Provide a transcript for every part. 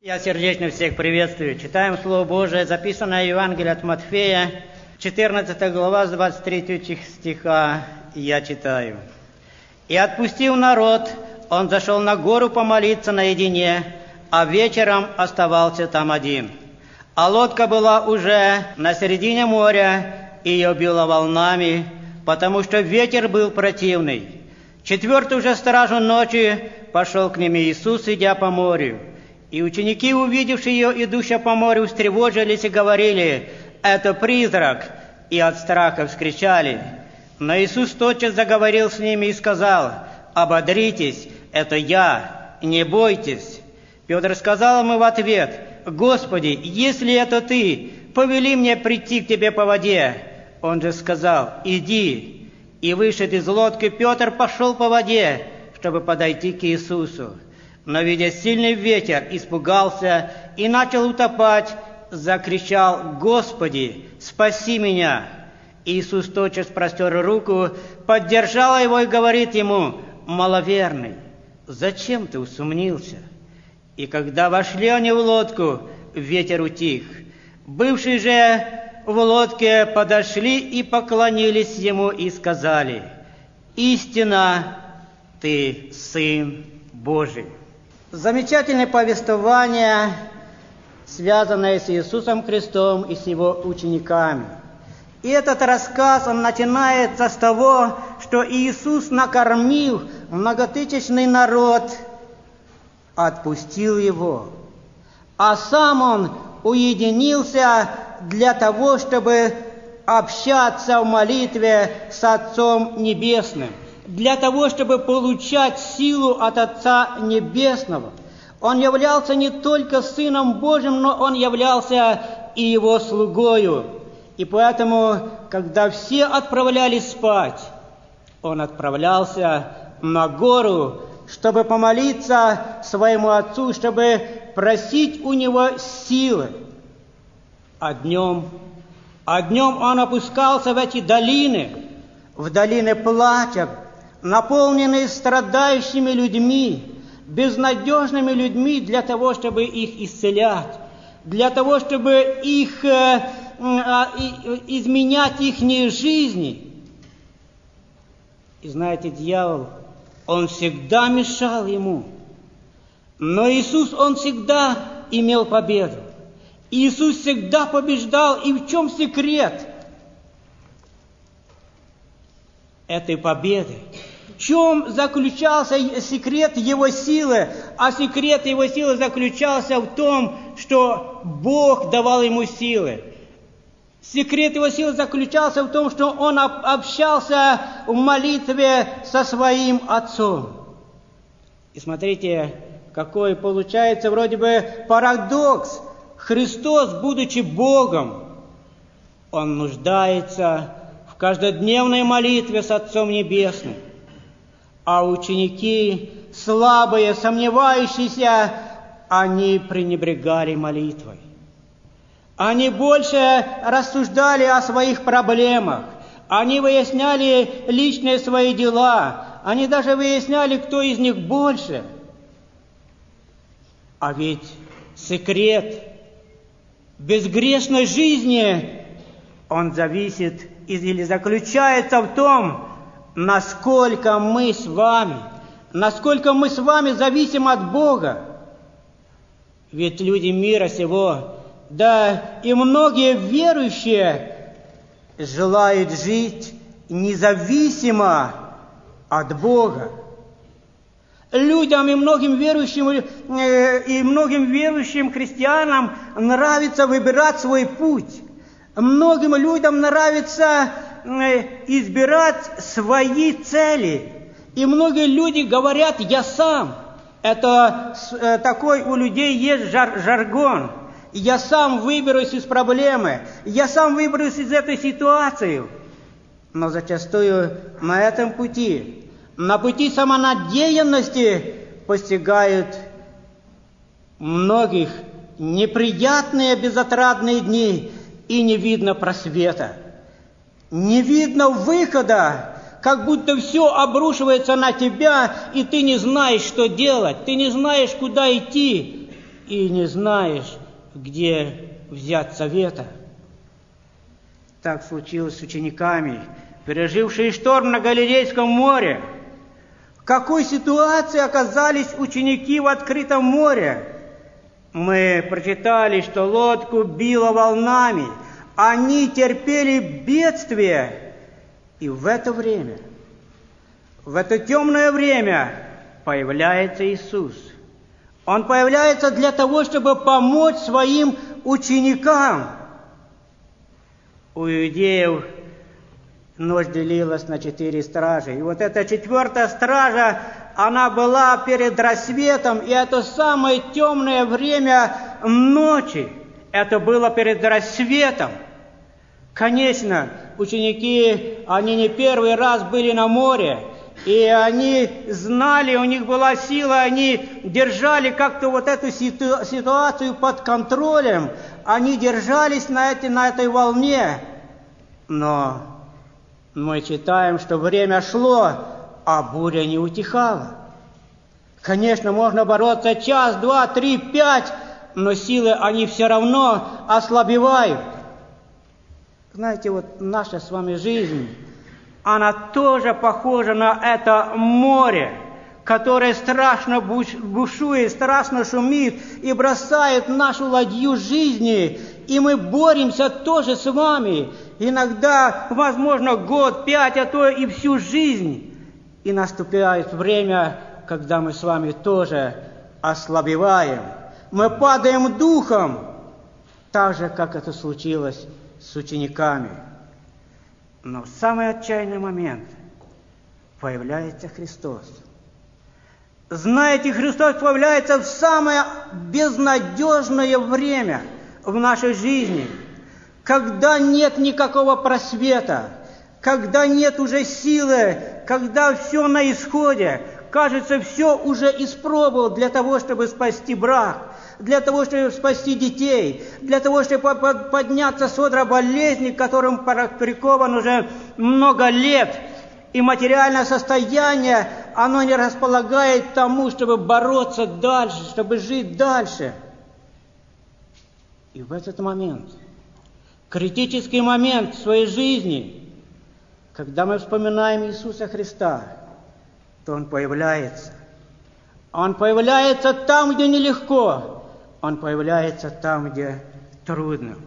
Я сердечно всех приветствую. Читаем Слово Божие, записанное в Евангелии от Матфея, 14 глава, с 23 стиха, я читаю. «И отпустив народ, он зашел на гору помолиться наедине, а вечером оставался там один. А лодка была уже на середине моря, и ее било волнами, потому что ветер был противный. Четвертую же стражу ночи пошел к ним Иисус, идя по морю. И ученики, увидевшие ее, идущую по морю, встревожились и говорили: «Это призрак!» И от страха вскричали. Но Иисус тотчас заговорил с ними и сказал: «Ободритесь, это я, не бойтесь». Петр сказал ему в ответ: «Господи, если это Ты, повели мне прийти к Тебе по воде». Он же сказал: «Иди». И вышед из лодки, Петр пошел по воде, чтобы подойти к Иисусу. Но, видя сильный ветер, испугался и начал утопать, закричал: «Господи, спаси меня!» Иисус тотчас простер руку, поддержал его и говорит ему: «Маловерный, зачем ты усомнился?» И когда вошли они в лодку, ветер утих. Бывшие же в лодке подошли и поклонились ему и сказали: «Истинно, ты Сын Божий». Замечательное повествование, связанное с Иисусом Христом и с Его учениками. И этот рассказ, он начинается с того, что Иисус накормил многотысячный народ, отпустил его, а сам Он уединился для того, чтобы общаться в молитве с Отцом Небесным, для того, чтобы получать силу от Отца Небесного. Он являлся не только Сыном Божьим, но Он являлся и Его слугою. И поэтому, когда все отправлялись спать, Он отправлялся на гору, чтобы помолиться своему Отцу, чтобы просить у Него силы. А днем Он опускался в эти долины, в долины плача, наполненные страдающими людьми, безнадежными людьми, для того, чтобы их исцелять, для того, чтобы изменять их жизни. И знаете, дьявол, он всегда мешал ему. Но Иисус, Он всегда имел победу. Иисус всегда побеждал. И в чем секрет этой победы? В чем заключался секрет Его силы? А секрет Его силы заключался в том, что Бог давал Ему силы. Секрет Его силы заключался в том, что Он общался в молитве со Своим Отцом. И смотрите, какой получается вроде бы парадокс. Христос, будучи Богом, Он нуждается в каждодневной молитве с Отцом Небесным. А ученики, слабые, сомневающиеся, они пренебрегали молитвой. Они больше рассуждали о своих проблемах. Они выясняли личные свои дела. Они даже выясняли, кто из них больше. А ведь секрет безгрешной жизни, он зависит или заключается в том, насколько мы с вами зависим от Бога. Ведь люди мира сего, да и многие верующие, желают жить независимо от Бога. Людям и многим верующим христианам нравится выбирать свой путь. Многим людям нравится избирать свои цели. И многие люди говорят: «Я сам». Это такой у людей есть жаргон. Я сам выберусь из проблемы. Я сам выберусь из этой ситуации. Но зачастую на этом пути, на пути самонадеянности, постигают многих неприятные, безотрадные дни, и не видно просвета. Не видно выхода, как будто все обрушивается на тебя, и ты не знаешь, что делать, ты не знаешь, куда идти. и не знаешь, где взять совета. Так случилось с учениками, пережившими шторм на Галилейском море. В какой ситуации оказались ученики в открытом море? Мы прочитали, что лодку било волнами, они терпели бедствие. И в это время, в это темное время появляется Иисус. Он появляется для того, чтобы помочь своим ученикам. У иудеев ночь делилась на 4 стражи. И вот эта 4-я стража, она была перед рассветом, и это самое темное время ночи. Это было перед рассветом. Конечно, ученики, они не первый раз были на море, и они знали, у них была сила, они держали как-то вот эту ситуацию под контролем, они держались на этой волне. Но мы читаем, что время шло, а буря не утихала. Конечно, можно бороться 1, 2, 3, 5, но силы, они все равно ослабевают. Знаете, вот наша с вами жизнь, она тоже похожа на это море, которое страшно бушует, страшно шумит и бросает нашу ладью жизни. И мы боремся тоже с вами. Иногда, возможно, год, 5, а то и всю жизнь. И наступает время, когда мы с вами тоже ослабеваем. Мы падаем духом, так же, как это случилось с учениками. Но в самый отчаянный момент появляется Христос. Знаете, Христос появляется в самое безнадежное время в нашей жизни, когда нет никакого просвета, когда нет уже силы, когда все на исходе. Кажется, все уже испробовал для того, чтобы спасти брак, для того, чтобы спасти детей, для того, чтобы подняться с одра болезни, которым прикован уже много лет. И материальное состояние, оно не располагает тому, чтобы бороться дальше, чтобы жить дальше. И в этот момент, критический момент в своей жизни, когда мы вспоминаем Иисуса Христа, то Он появляется. Он появляется там, где нелегко. Он появляется там, где трудно.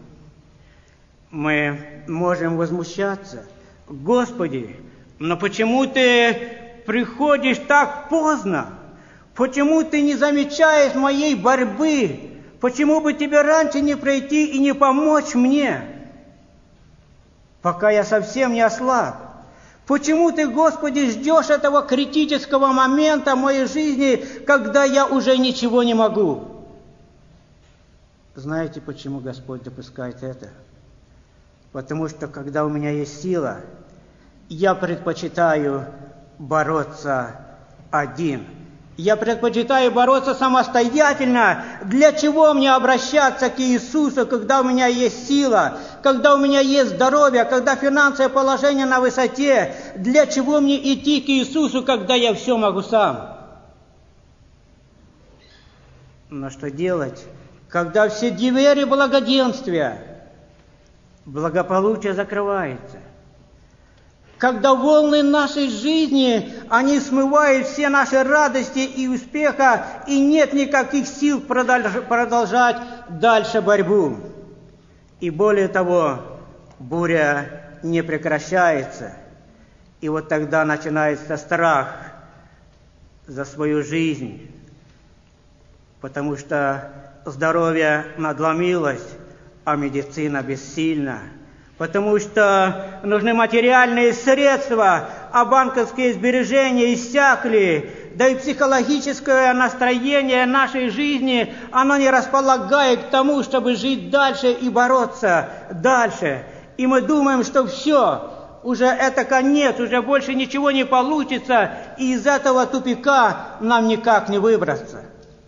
Мы можем возмущаться. Господи, но почему Ты приходишь так поздно? Почему Ты не замечаешь моей борьбы? Почему бы Тебе раньше не прийти и не помочь мне, пока я совсем не ослаб? Почему Ты, Господи, ждешь этого критического момента в моей жизни, когда я уже ничего не могу? Знаете, почему Господь допускает это? Потому что, когда у меня есть сила, я предпочитаю бороться один. Я предпочитаю бороться самостоятельно. Для чего мне обращаться к Иисусу, когда у меня есть сила, когда у меня есть здоровье, когда финансовое положение на высоте? Для чего мне идти к Иисусу, когда я все могу сам? Но что делать, когда все двери благоденствия, благополучия закрываются? Когда волны нашей жизни, они смывают все наши радости и успеха, и нет никаких сил продолжать дальше борьбу. И более того, буря не прекращается. И вот тогда начинается страх за свою жизнь, потому что здоровье надломилось, а медицина бессильна. Потому что нужны материальные средства, а банковские сбережения иссякли. Да и психологическое настроение нашей жизни, оно не располагает к тому, чтобы жить дальше и бороться дальше. И мы думаем, что все, уже это конец, уже больше ничего не получится, и из этого тупика нам никак не выбраться.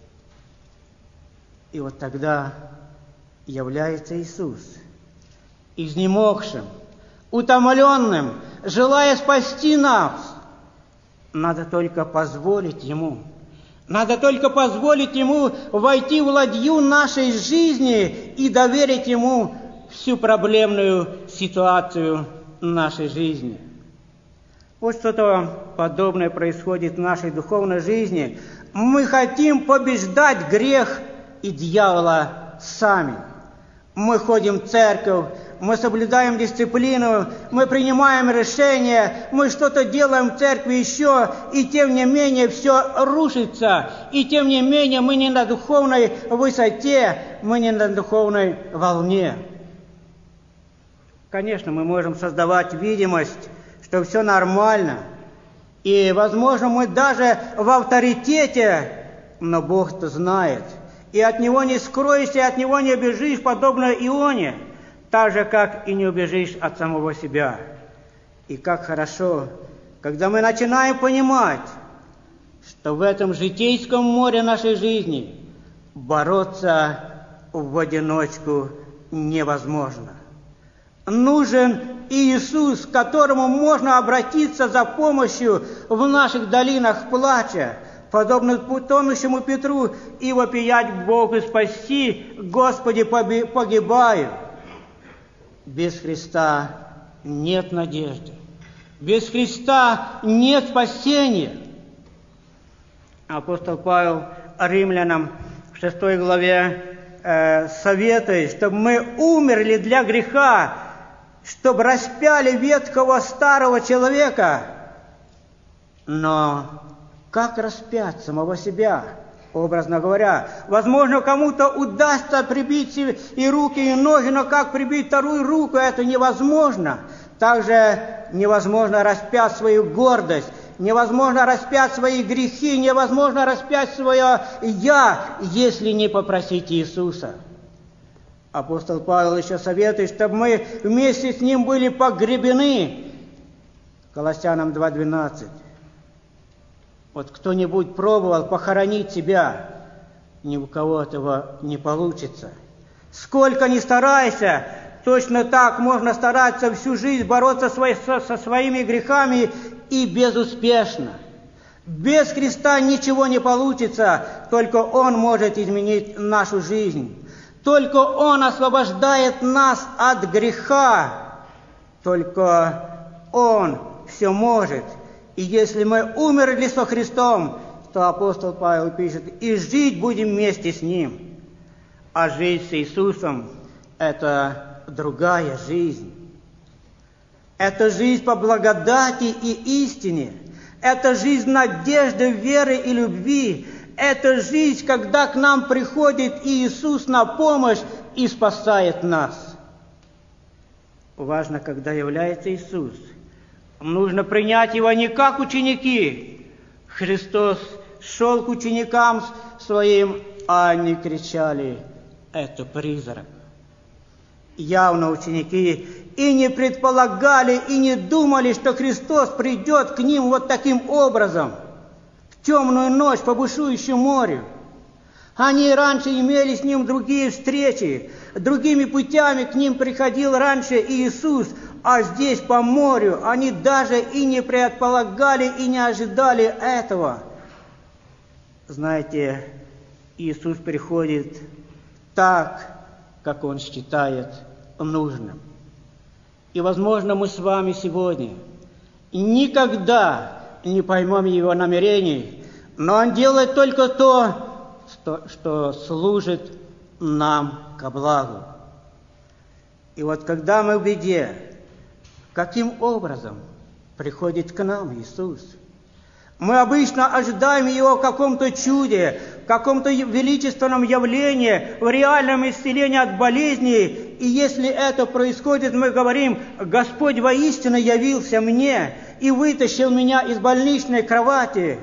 И вот тогда является Иисус, изнемогшим, утомленным, желая спасти нас. Надо только позволить Ему. Надо только позволить Ему войти в ладью нашей жизни и доверить Ему всю проблемную ситуацию нашей жизни. Вот что-то подобное происходит в нашей духовной жизни. Мы хотим побеждать грех и дьявола сами. Мы ходим в церковь, мы соблюдаем дисциплину, мы принимаем решения, мы что-то делаем в церкви еще, и тем не менее все рушится, и тем не менее мы не на духовной высоте, мы не на духовной волне. Конечно, мы можем создавать видимость, что все нормально, и, возможно, мы даже в авторитете, но Бог-то знает, и от Него не скроешься, и от Него не убежишь, подобно Ионе, так же, как и не убежишь от самого себя. И как хорошо, когда мы начинаем понимать, что в этом житейском море нашей жизни бороться в одиночку невозможно. Нужен Иисус, к которому можно обратиться за помощью в наших долинах плача, подобно тонущему Петру, и вопиять к Богу: «Спаси, Господи, погибаю». Без Христа нет надежды. Без Христа нет спасения. Апостол Павел Римлянам в 6 главе советует, чтобы мы умерли для греха, чтобы распяли ветхого старого человека. Но как распять самого себя? Образно говоря, возможно, кому-то удастся прибить себе и руки, и ноги, но как прибить вторую руку, это невозможно. Также невозможно распять свою гордость, невозможно распять свои грехи, невозможно распять свое «я», если не попросить Иисуса. Апостол Павел еще советует, чтобы мы вместе с Ним были погребены. Колоссянам 2:12. Вот кто-нибудь пробовал похоронить себя, ни у кого этого не получится. Сколько ни старайся, точно так можно стараться всю жизнь бороться со своими грехами и безуспешно. Без Христа ничего не получится, только Он может изменить нашу жизнь. Только Он освобождает нас от греха. Только Он все может. И если мы умерли со Христом, то апостол Павел пишет: и жить будем вместе с Ним. А жить с Иисусом – это другая жизнь. Это жизнь по благодати и истине. Это жизнь надежды, веры и любви. Это жизнь, когда к нам приходит Иисус на помощь и спасает нас. Важно, когда является Иисус. Нужно принять Его не как ученики. Христос шел к ученикам Своим, а они кричали: «Это призрак». Явно ученики и не предполагали, и не думали, что Христос придет к ним вот таким образом, в темную ночь по бушующему морю. Они раньше имели с Ним другие встречи, другими путями к ним приходил раньше Иисус, а здесь по морю они даже и не предполагали, и не ожидали этого. Знаете, Иисус приходит так, как Он считает нужным. И, возможно, мы с вами сегодня никогда не поймем Его намерений, но Он делает только то, что служит нам ко благу. И вот когда мы в беде, каким образом приходит к нам Иисус? Мы обычно ожидаем Его в каком-то чуде, в каком-то величественном явлении, в реальном исцелении от болезней. И если это происходит, мы говорим: «Господь воистину явился мне и вытащил меня из больничной кровати».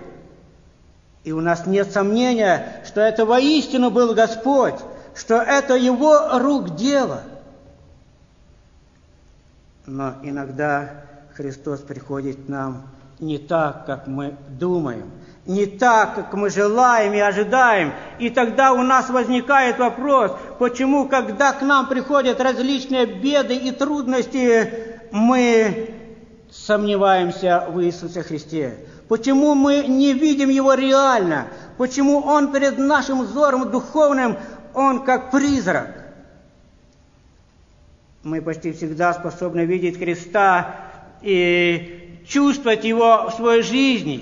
И у нас нет сомнения, что это воистину был Господь, что это Его рук дело. Но иногда Христос приходит к нам не так, как мы думаем, не так, как мы желаем и ожидаем. И тогда у нас возникает вопрос, почему, когда к нам приходят различные беды и трудности, мы сомневаемся в Иисусе Христе? Почему мы не видим Его реально? Почему Он перед нашим взором духовным, Он как призрак? Мы почти всегда способны видеть Христа и чувствовать Его в своей жизни.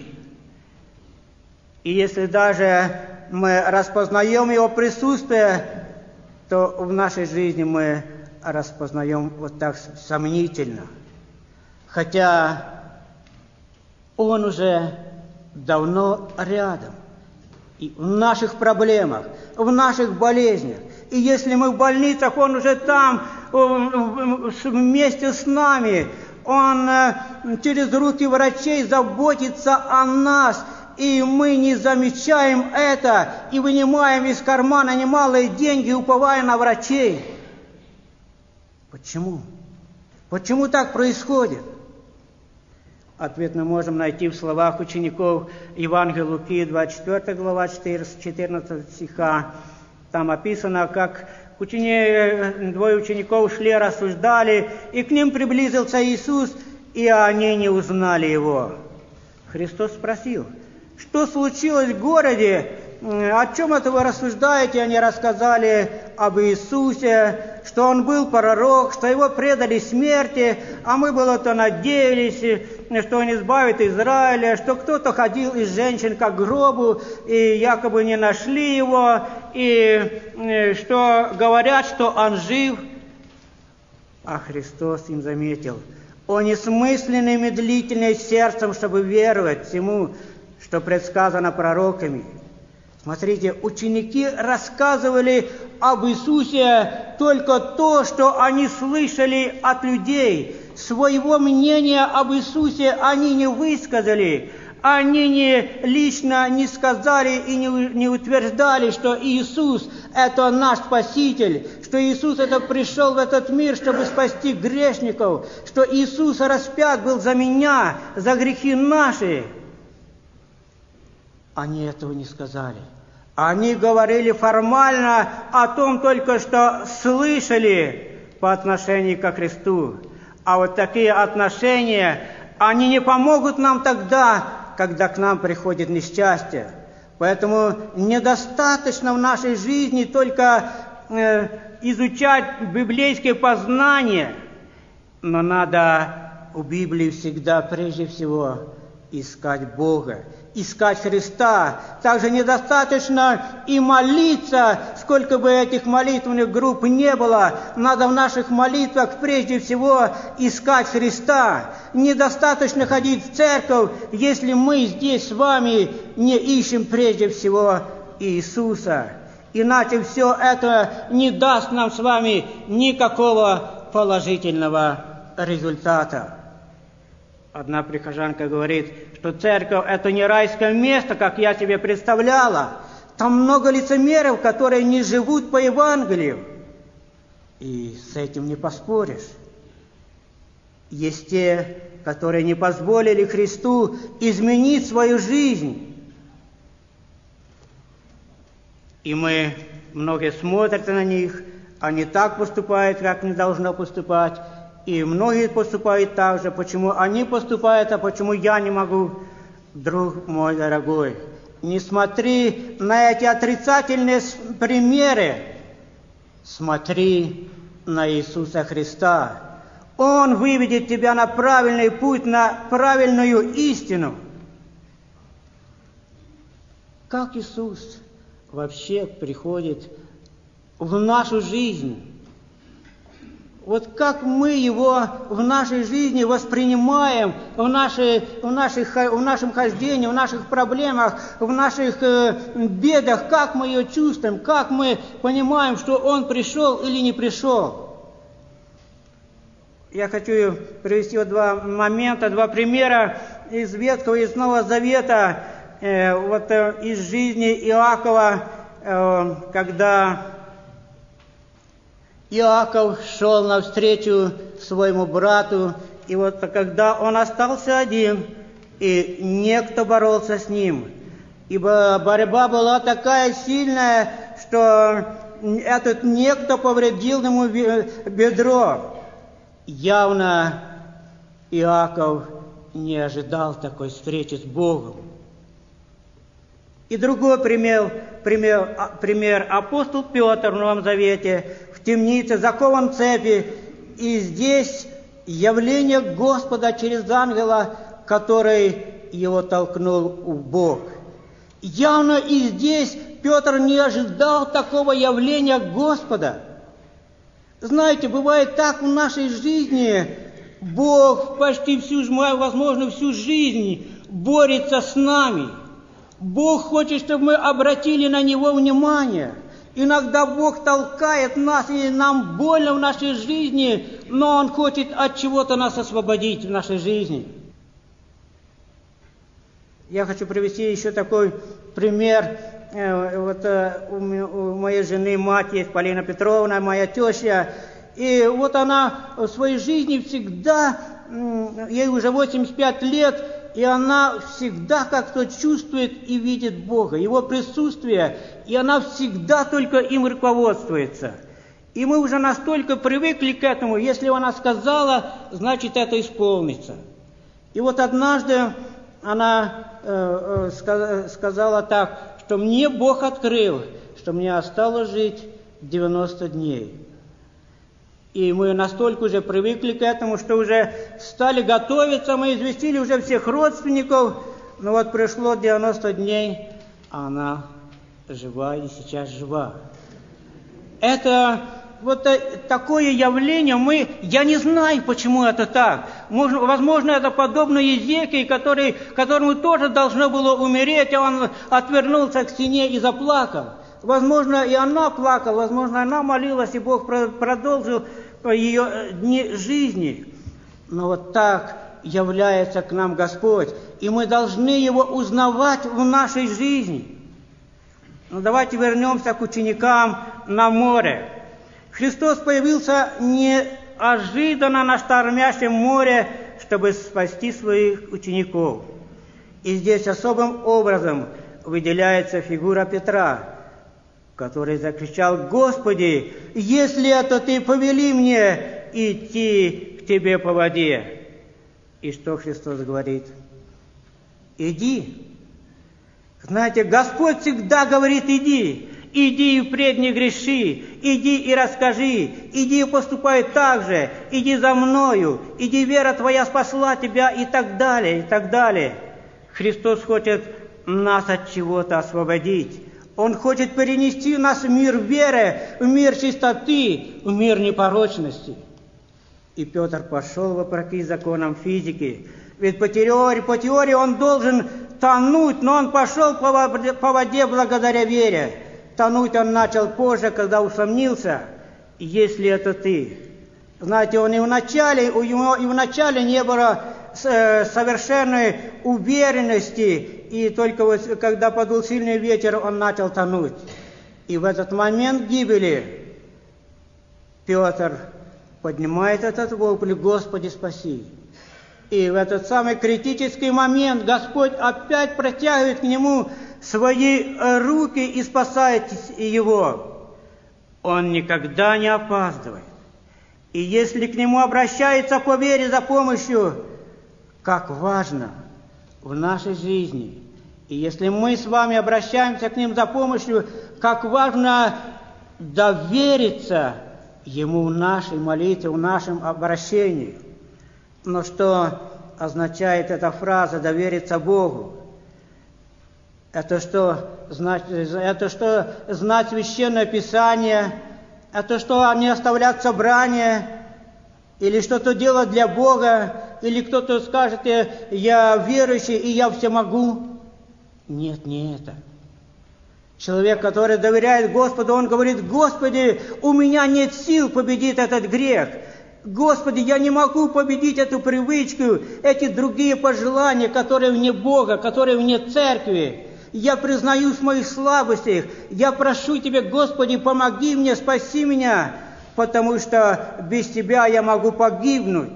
И если даже мы распознаем Его присутствие, то в нашей жизни мы распознаем вот так сомнительно. Хотя Он уже давно рядом. И в наших проблемах, в наших болезнях. И если мы в больницах, Он уже там, вместе с нами. Он через руки врачей заботится о нас. И мы не замечаем это, и вынимаем из кармана немалые деньги, уповая на врачей. Почему? Почему так происходит? Ответ мы можем найти в словах учеников Евангелия Луки, 24 глава, 14 стиха. Там описано, как двое учеников шли, рассуждали, и к ним приблизился Иисус, и они не узнали Его. Христос спросил: что случилось в городе? О чем это вы рассуждаете? Они рассказали об Иисусе, что Он был пророк, что Его предали смерти, а мы было-то надеялись, что Он избавит Израиля, что кто-то ходил из женщин к гробу, и якобы не нашли Его, и что говорят, что Он жив. А Христос им заметил: «О несмысленный и медлительный сердцем, чтобы веровать всему, что предсказано пророками». Смотрите, ученики рассказывали об Иисусе только то, что они слышали от людей. Своего мнения об Иисусе они не высказали. Они лично не сказали и не утверждали, что Иисус – это наш Спаситель, что Иисус это пришел в этот мир, чтобы спасти грешников, что Иисус распят был за меня, за грехи наши. Они этого не сказали. Они говорили формально о том только, что слышали по отношению ко Христу. А вот такие отношения, они не помогут нам тогда, когда к нам приходит несчастье. Поэтому недостаточно в нашей жизни только изучать библейские познания, но надо в Библии всегда прежде всего искать Бога, искать Христа. Также недостаточно и молиться, сколько бы этих молитвенных групп не было. Надо в наших молитвах прежде всего искать Христа. Недостаточно ходить в церковь, если мы здесь с вами не ищем прежде всего Иисуса. Иначе все это не даст нам с вами никакого положительного результата. Одна прихожанка говорит, что церковь – это не райское место, как я себе представляла. Там много лицемеров, которые не живут по Евангелию. И с этим не поспоришь. Есть те, которые не позволили Христу изменить свою жизнь. И многие смотрят на них, они так поступают, как не должно поступать. И многие поступают так же. Почему они поступают, а почему я не могу? Друг мой дорогой, не смотри на эти отрицательные примеры. Смотри на Иисуса Христа. Он выведет тебя на правильный путь, на правильную истину. Как Иисус вообще приходит в нашу жизнь? Вот как мы Его в нашей жизни воспринимаем, в нашем хождении, в наших проблемах, в наших бедах, как мы ее чувствуем, как мы понимаем, что Он пришел или не пришел. Я хочу привести два момента, два примера из Ветхого и из Нового Завета, из жизни Иакова, когда Иаков шел навстречу своему брату, и вот когда он остался один, и некто боролся с ним, ибо борьба была такая сильная, что этот некто повредил ему бедро. Явно Иаков не ожидал такой встречи с Богом. И другой пример. Апостол Петр в Новом Завете в темнице, закован в цепи, и здесь явление Господа через ангела, который его толкнул в бок. Явно и здесь Петр не ожидал такого явления Господа. Знаете, бывает так в нашей жизни, Бог почти всю жизнь борется с нами. Бог хочет, чтобы мы обратили на Него внимание. Иногда Бог толкает нас, и нам больно в нашей жизни, но Он хочет от чего-то нас освободить в нашей жизни. Я хочу привести еще такой пример. У моей жены мать есть, Полина Петровна, моя теща. И вот она в своей жизни всегда, ей уже 85 лет, и она всегда как-то чувствует и видит Бога, Его присутствие, и она всегда только им руководствуется. И мы уже настолько привыкли к этому, если она сказала, значит это исполнится. И вот однажды она сказала так, что мне Бог открыл, что мне осталось жить 90 дней. И мы настолько уже привыкли к этому, что уже стали готовиться, мы известили уже всех родственников. Но вот пришло 90 дней, а она жива и сейчас жива. Это вот такое явление, я не знаю, почему это так. Возможно, это подобно Езекии, которому тоже должно было умереть, а он отвернулся к стене и заплакал. Возможно, и она плакала, возможно, она молилась, и Бог продолжил ее дни жизни. Но вот так является к нам Господь, и мы должны Его узнавать в нашей жизни. Но давайте вернемся к ученикам на море. Христос появился неожиданно на штормящем море, чтобы спасти своих учеников. И здесь особым образом выделяется фигура Петра, который закричал: «Господи, если это Ты, повели мне идти к Тебе по воде». И что Христос говорит? «Иди». Знаете, Господь всегда говорит: «Иди». Иди и впредь не греши, иди и расскажи, иди и поступай так же, иди за мною, иди, вера твоя спасла тебя, и так далее, и так далее. Христос хочет нас от чего-то освободить. Он хочет перенести нас в мир веры, в мир чистоты, в мир непорочности. И Петр пошел вопреки законам физики. Ведь по теории он должен тонуть, но он пошел по воде благодаря вере. Тонуть он начал позже, когда усомнился, если это Ты. Знаете, у него в начале не было совершенной уверенности, и только вот, когда подул сильный ветер, он начал тонуть. И в этот момент гибели Петр поднимает этот вопль: «Господи, спаси!» И в этот самый критический момент Господь опять протягивает к нему свои руки и спасает его. Он никогда не опаздывает. И если к нему обращается по вере за помощью, как важно в нашей жизни. И если мы с вами обращаемся к ним за помощью, как важно довериться ему в нашей молитве, в нашем обращении. Но что означает эта фраза «довериться Богу»? Это что знать Священное Писание? Это что не оставлять собрания? Или что-то делать для Бога? Или кто-то скажет: «Я верующий, и я все могу»? Нет, не это. Человек, который доверяет Господу, он говорит: «Господи, у меня нет сил победить этот грех. Господи, я не могу победить эту привычку, эти другие пожелания, которые вне Бога, которые вне церкви. Я признаюсь в моих слабостях. Я прошу Тебя, Господи, помоги мне, спаси меня, потому что без Тебя я могу погибнуть».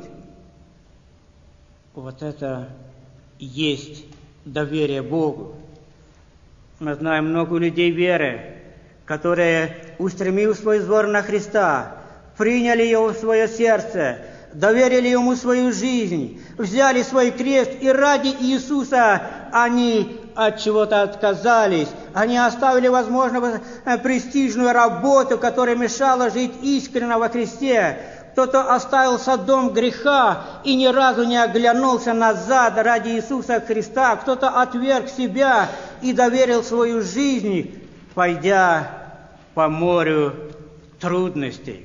Вот это и есть доверие Богу. Мы знаем много людей веры, которые, устремив свой взор на Христа, приняли Его в свое сердце, доверили Ему свою жизнь, взяли свой крест, и ради Иисуса они от чего-то отказались. Они оставили, возможно, престижную работу, которая мешала жить искренне во Христе. Кто-то оставил Содом греха и ни разу не оглянулся назад ради Иисуса Христа. Кто-то отверг себя и доверил свою жизнь, пойдя по морю трудностей.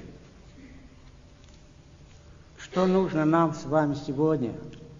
Что нужно нам с вами сегодня?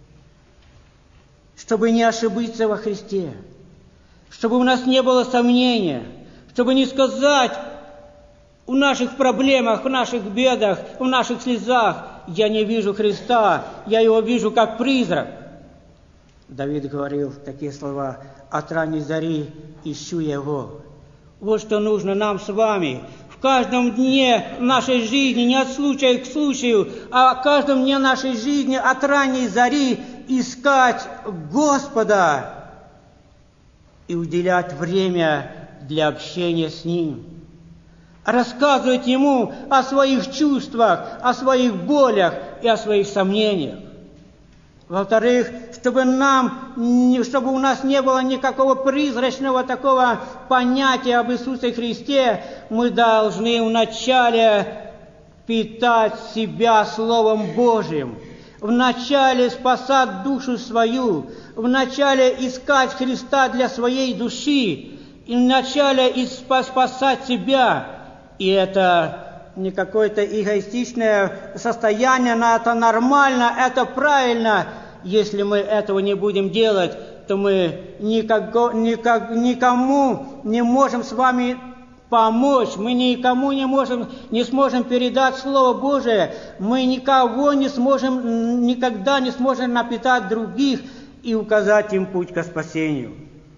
Чтобы не ошибиться во Христе, чтобы у нас не было сомнения, чтобы не сказать в наших проблемах, в наших бедах, в наших слезах: я не вижу Христа, я Его вижу как призрак. Давид говорил такие слова: от ранней зари ищу Его. Вот что нужно нам с вами в каждом дне нашей жизни, не от случая к случаю, а в каждом дне нашей жизни от ранней зари искать Господа и уделять время для общения с Ним. Рассказывать Ему о своих чувствах, о своих болях и о своих сомнениях. Во-вторых, чтобы у нас не было никакого призрачного такого понятия об Иисусе Христе, мы должны вначале питать себя Словом Божьим, вначале спасать душу свою, вначале искать Христа для своей души, и вначале спасать себя. И это не какое-то эгоистичное состояние, но это нормально, это правильно. Если мы этого не будем делать, то мы никому не можем с вами помочь, мы никому не сможем передать Слово Божие, мы никогда не сможем напитать других и указать им путь к спасению.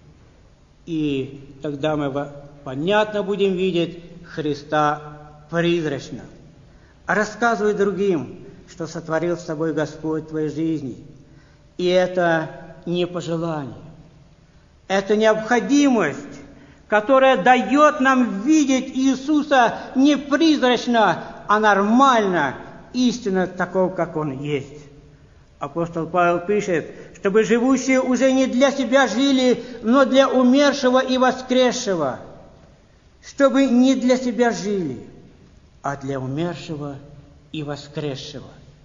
И тогда мы понятно будем видеть Христа призрачно. Рассказывай другим, что сотворил с тобой Господь в твоей жизни. И это не пожелание. Это необходимость, которая дает нам видеть Иисуса не призрачно, а нормально, истинно такого, как Он есть. Апостол Павел пишет, чтобы живущие уже не для себя жили, но для умершего и воскресшего. Чтобы не для себя жили, а для умершего и воскресшего.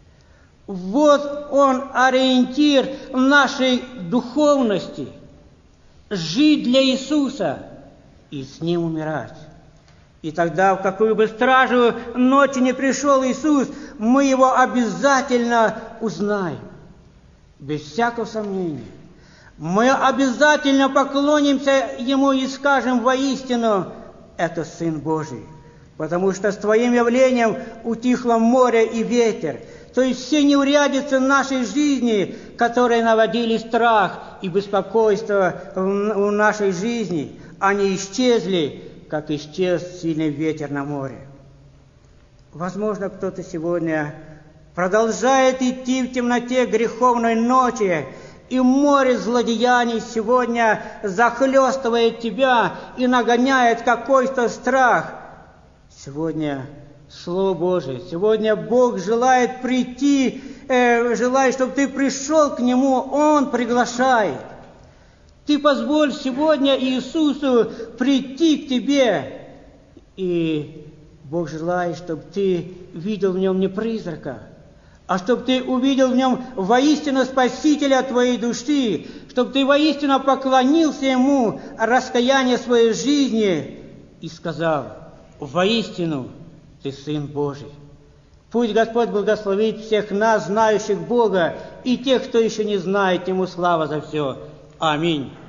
Вот он ориентир нашей духовности. Жить для Иисуса и с Ним умирать. И тогда, в какую бы стражу ночи не пришел Иисус, мы Его обязательно узнаем. Без всякого сомнения. Мы обязательно поклонимся Ему и скажем: воистину, это Сын Божий, потому что с Твоим явлением утихло море и ветер. То есть все неурядицы нашей жизни, которые наводили страх и беспокойство в нашей жизни, они исчезли, как исчез сильный ветер на море. Возможно, кто-то сегодня продолжает идти в темноте греховной ночи, и море злодеяний сегодня захлестывает тебя и нагоняет какой-то страх. Сегодня Слово Божие, сегодня Бог желает прийти, желает, чтобы ты пришел к Нему, Он приглашает. Ты позволь сегодня Иисусу прийти к тебе, и Бог желает, чтобы ты видел в Нем не призрака, а чтобы ты увидел в Нем воистину Спасителя твоей души, чтобы ты воистину поклонился Ему раскаяние своей жизни и сказал: воистину Ты Сын Божий. Пусть Господь благословит всех нас, знающих Бога, и тех, кто еще не знает. Ему слава за все. Аминь.